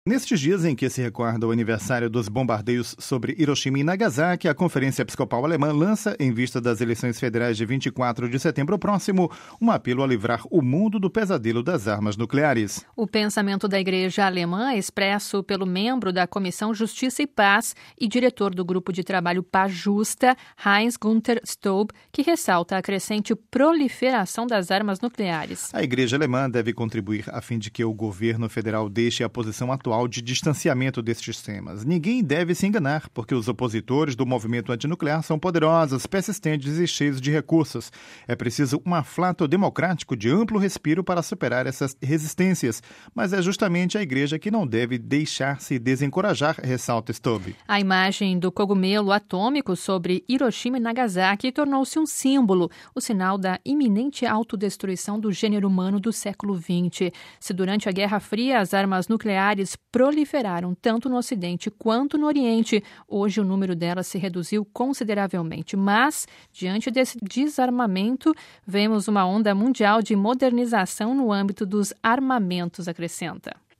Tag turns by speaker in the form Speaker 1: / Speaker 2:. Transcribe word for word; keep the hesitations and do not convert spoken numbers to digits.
Speaker 1: Nestes dias em que se recorda o aniversário dos bombardeios sobre Hiroshima e Nagasaki, a Conferência Episcopal Alemã lança, em vista das eleições federais de vinte e quatro de setembro próximo, um apelo a livrar o mundo do pesadelo das armas nucleares.
Speaker 2: O pensamento da Igreja Alemã é expresso pelo membro da Comissão Justiça e Paz e diretor do Grupo de Trabalho Paz Justa, Heinz-Günther Staub, que ressalta a crescente proliferação das armas nucleares.
Speaker 1: A Igreja Alemã deve contribuir a fim de que o governo federal deixe a posição atual de distanciamento destes temas. Ninguém deve se enganar, porque os opositores do movimento antinuclear são poderosos, persistentes e cheios de recursos. É preciso um aflato democrático de amplo respiro para superar essas resistências, mas é justamente a Igreja que não deve deixar-se desencorajar, ressalta Staub.
Speaker 2: A imagem do cogumelo atômico sobre Hiroshima e Nagasaki tornou-se um símbolo, o sinal da iminente autodestruição do gênero humano do século vinte. Se durante a Guerra Fria as armas nucleares proliferaram tanto no Ocidente quanto no Oriente, hoje o número delas se reduziu consideravelmente. Mas, diante desse desarmamento, vemos uma onda mundial de modernização no âmbito dos armamentos, acrescenta.